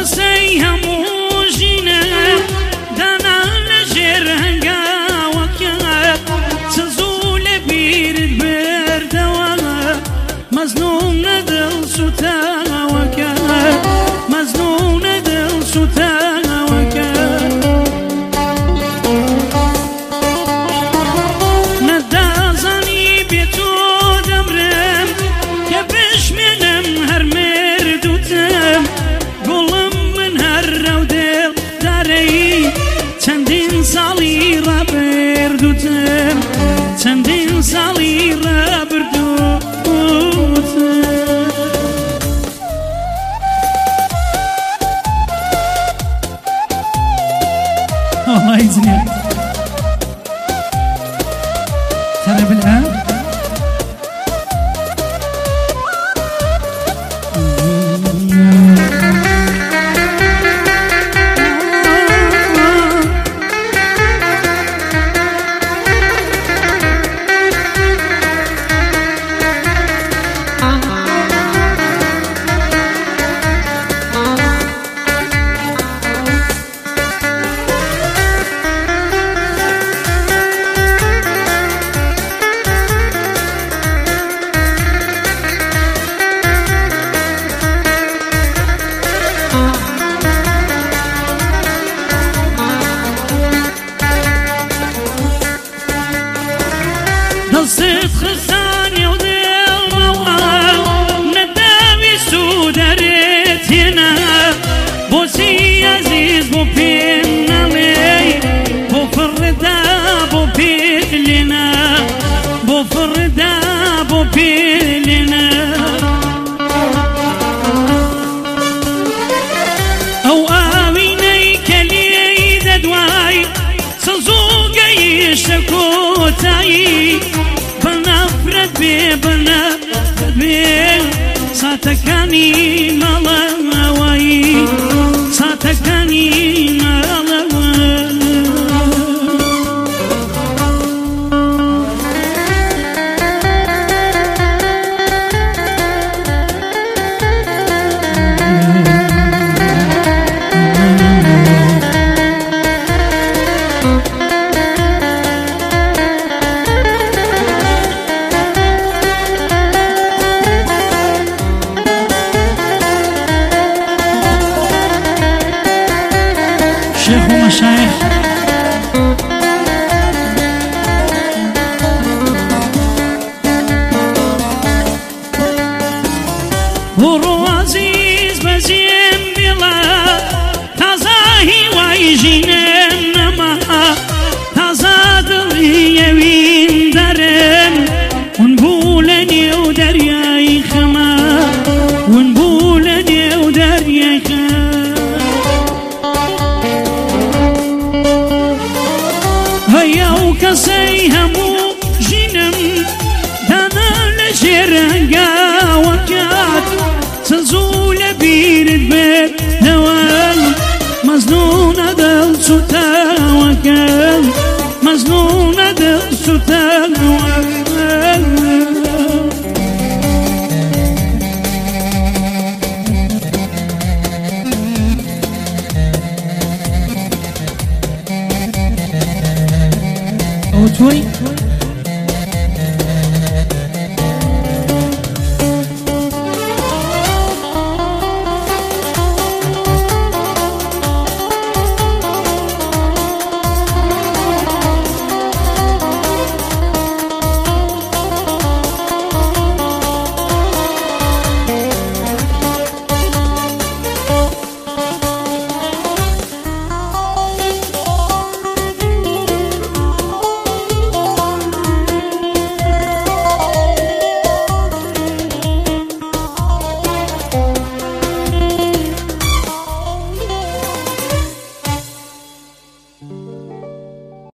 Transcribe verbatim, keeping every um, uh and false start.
کەسەی هەموو ژینم دانا لەژێر هەنگاوەکە چزوو لە بیرت بردەوە مەزنوونە دڵ سوتاوەکە مەزنوونە دڵ سوتاوەکە نەدازانی بێ تۆ دەمرم کە بشمێنم هەر مردوتم گوڵم من هەر ڕەودڵ دارەی چەندین ساڵی ڕابردوتم چەندین ساڵی ڕابردوتم والله يزني ترى بالآن دەست خزانێ و دڵمەوە نەداوی سوودەرێت هێنا بۆچی عەزیز بۆ پێم نەڵێ بۆ فڕدا بۆ پێت لێنا بۆ فڕدا بۆ پێت لێنا ئەو ئاوینەی کە لێی دەدوای سەزوو گەیشتە کۆتایی بەنەفرەت بێ بەنەفرەت بێ ساتەکانی مەڵەوایی ساتەکانی مەڵەوە شيخ ومشايخ ورو عزيز بزيم بلا تازاهي وايجينم نما تازاد اليوين درن ونبولني ودرياي خما ونبولني ودرياي خما هەیە کەسەی هەموو ژینم دانا لەژێر هەنگاوەکەت چزوو لە بیرت بێتەوە مەزنوونە دڵ سوتاوەکە مەزنوونە دڵ سوتاوەکە توي